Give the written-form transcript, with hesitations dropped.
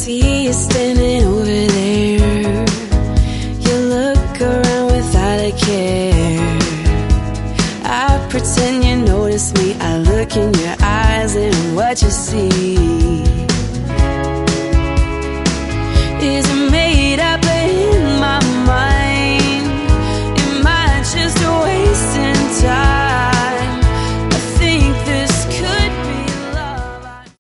see you standing over there. You look around without a care. I pretend you notice me. I look in your eyes and what you see